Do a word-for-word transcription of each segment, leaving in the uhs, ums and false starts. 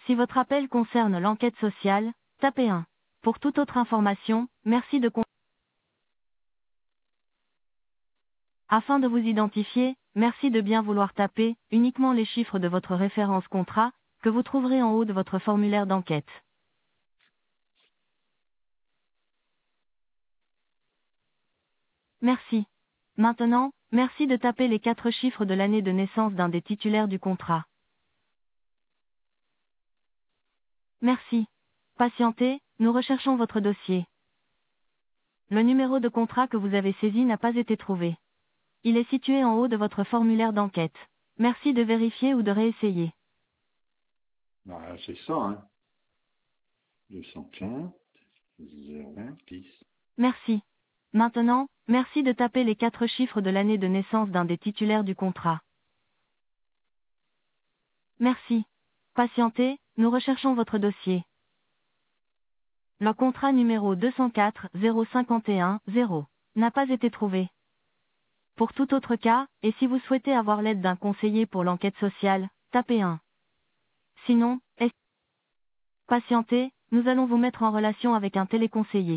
Si votre appel concerne l'enquête sociale, tapez un. Pour toute autre information, merci de con- Afin de vous identifier, merci de bien vouloir taper uniquement les chiffres de votre référence contrat que vous trouverez en haut de votre formulaire d'enquête. Merci. Maintenant, merci de taper les quatre chiffres de l'année de naissance d'un des titulaires du contrat. Merci. Patientez, nous recherchons votre dossier. Le numéro de contrat que vous avez saisi n'a pas été trouvé. Il est situé en haut de votre formulaire d'enquête. Merci de vérifier ou de réessayer. Voilà, c'est ça, hein. deux cent quinze, zéro un, dix. Merci. Maintenant, merci de taper les quatre chiffres de l'année de naissance d'un des titulaires du contrat. Merci. Patientez, nous recherchons votre dossier. Le contrat numéro deux cent quatre zéro cinquante et un zéro n'a pas été trouvé. Pour tout autre cas, et si vous souhaitez avoir l'aide d'un conseiller pour l'enquête sociale, tapez un. Sinon, est- patientez, nous allons vous mettre en relation avec un téléconseiller.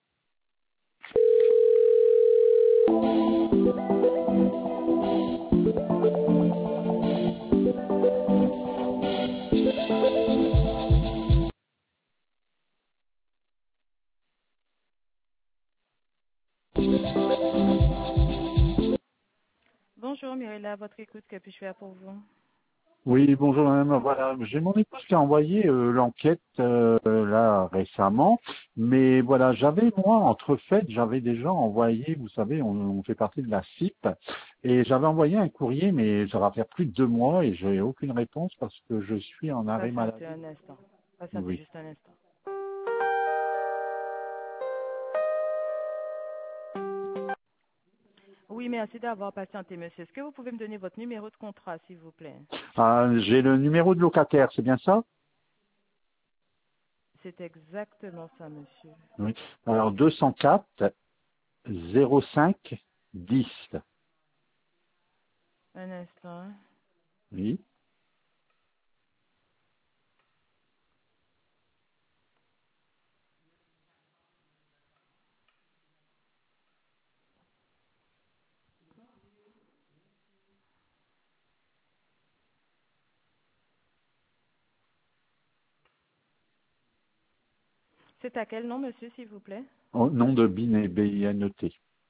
Bonjour Mirella, à votre écoute, que puis-je faire pour vous? Oui, bonjour madame. Voilà, j'ai mon épouse qui a envoyé euh, l'enquête euh, là récemment, mais voilà, j'avais moi entre fait, j'avais déjà envoyé, vous savez, on, on fait partie de la C I P, et j'avais envoyé un courrier, mais ça va faire plus de deux mois et j'ai aucune réponse parce que je suis en arrêt Patientez maladie. un instant. Patientez Oui. juste un instant. Oui, merci d'avoir patienté, monsieur. Est-ce que vous pouvez me donner votre numéro de contrat, s'il vous plaît? Ah, j'ai le numéro de locataire, c'est bien ça? C'est exactement ça, monsieur. Oui. Alors deux cent quatre zéro cinq dix. Un instant. Oui. C'est à quel nom, monsieur, s'il vous plaît? Au nom de Binet, B I N E T.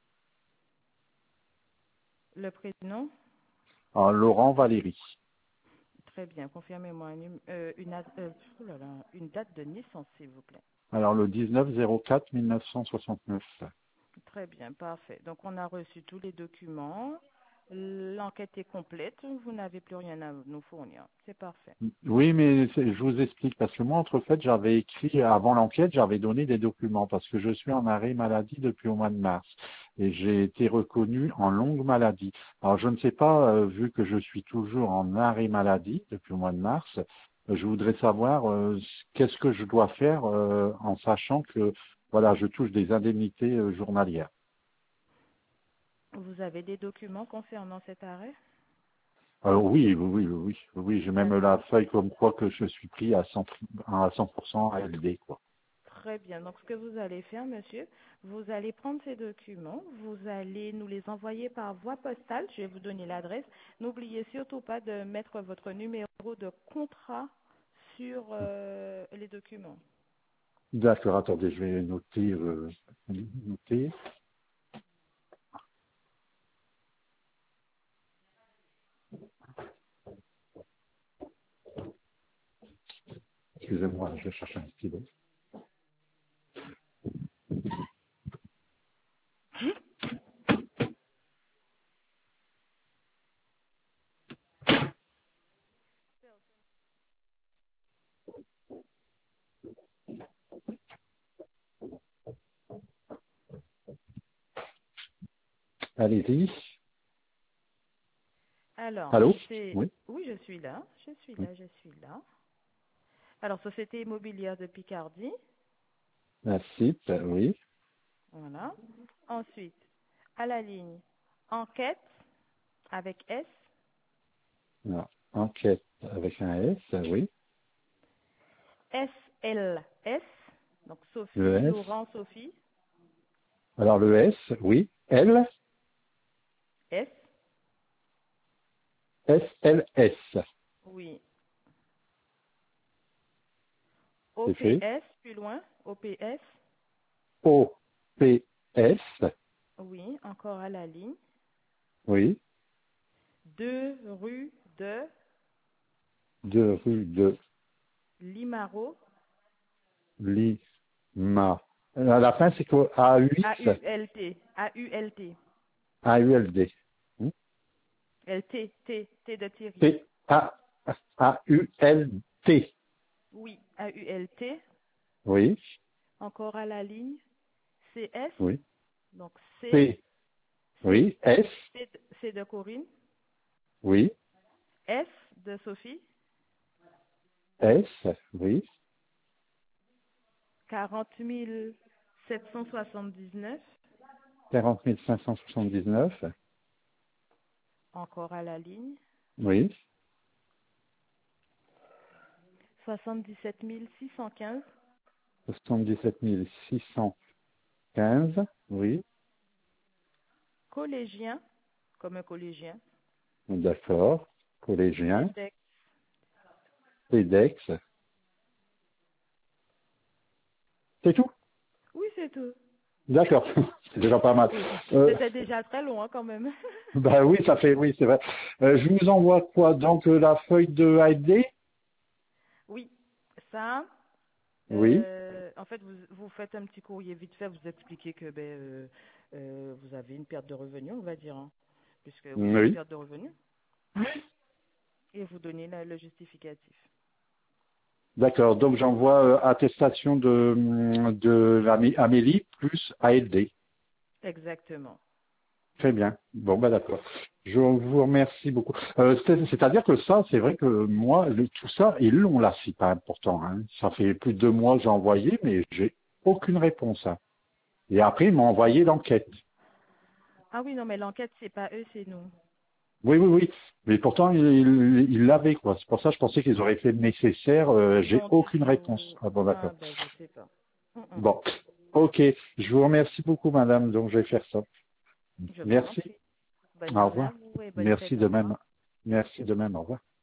Le prénom? Ah, Laurent Valéry. Très bien. Confirmez-moi un num- euh, une, ad- euh, oh là là, une date de naissance, s'il vous plaît. Alors le dix-neuf zéro quatre mille neuf cent soixante-neuf. Très bien, parfait. Donc, on a reçu tous les documents. L'enquête est complète. Vous n'avez plus rien à nous fournir. C'est parfait. Oui, mais c'est- je vous explique parce que moi, entre fait, j'avais écrit avant l'enquête, j'avais donné des documents parce que je suis en arrêt maladie depuis au mois de mars et j'ai été reconnu en longue maladie. Alors je ne sais pas, euh, vu que je suis toujours en arrêt maladie depuis le mois de mars, euh, je voudrais savoir euh, qu'est-ce que je dois faire euh, en sachant que voilà, je touche des indemnités euh, journalières. Vous avez des documents concernant cet arrêt? Euh, oui, oui, oui, oui, oui, j'ai même D'accord. la feuille comme quoi que je suis pris à cent, à cent pour cent A L D, quoi. Très bien. Donc, ce que vous allez faire, monsieur, vous allez prendre ces documents, vous allez nous les envoyer par voie postale. Je vais vous donner l'adresse. N'oubliez surtout pas de mettre votre numéro de contrat sur euh, les documents. D'accord, attendez, je vais noter, euh, noter. Excusez-moi, je vais chercher un stylo. Allez-y. Alors, Allô? c'est... Oui. Oui, je suis là. Je suis Oui. là, je suis là. Alors, Société immobilière de Picardie. La site, oui. Voilà. Ensuite, à la ligne, enquête avec S. Alors, enquête avec un S, oui. S L S, donc Sophie, Le S. Laurent, Sophie, Alors le S, oui. L, S, S, L, S. oui. C'est fait. O P S, plus loin, O P S, O, P, S, oui, encore à la ligne. oui. deux rue de deux rue de Limaro, Lima. À la fin, c'est quoi? A huit, A U L T, A U L T, A U L D. Hmm? L T, T, T de Thierry. P, A, A, U, L, T. Oui, A U L T, Oui, encore à la ligne. C S, oui. donc C, P, C, oui. S, C, de C de Corinne. oui. S de Sophie, S, oui. quarante mille sept cent soixante-dix-neuf, quarante mille cinq cent soixante-dix-neuf. encore à la ligne. Oui. soixante-dix-sept mille six cent quinze, soixante-dix-sept mille six cent quinze. Oui. collégien, comme un collégien. D'accord. Collégien. TEDx. TEDx. C'est tout? Oui, c'est tout. D'accord. C'est déjà pas mal. Oui, Euh, c'était déjà très long hein, quand même. bah oui, ça fait, oui, c'est vrai. Euh, je vous envoie quoi? Donc, euh, la feuille de A D? Oui, ça, Oui. euh, en fait, vous, vous faites un petit courrier vite fait, vous expliquez que ben, euh, euh, vous avez une perte de revenus, on va dire, hein, puisque oui, c'est une Oui. perte de revenus, et vous donnez la- le justificatif. D'accord. Donc, j'envoie euh, attestation de, de l'Amé- Amélie plus A L D. Exactement. Très bien. Bon, bah d'accord. Je vous remercie beaucoup. Euh, c'est- C'est-à-dire que ça, c'est vrai que moi, le- tout ça, ils l'ont là, c'est pas important. Hein. Ça fait plus de deux mois que j'ai envoyé, mais j'ai aucune réponse. Hein. Et après, ils m'ont envoyé l'enquête. Ah oui, non, mais l'enquête, c'est pas eux, c'est nous. Oui, oui, oui. Mais pourtant, ils ils- ils l'avaient, quoi. C'est pour ça que je pensais qu'ils auraient fait le nécessaire. Euh, j'ai Non, du aucune réponse. tout. Ah bon, Ah d'accord. ben, je sais pas. Mm, mm. Bon. Ok. Je vous remercie beaucoup, madame. Donc, je vais faire ça. Je vous en Merci. prie. Bonne Au journée à revoir. vous et bonne Merci fête. Au de revoir. même. Merci de même. Au revoir.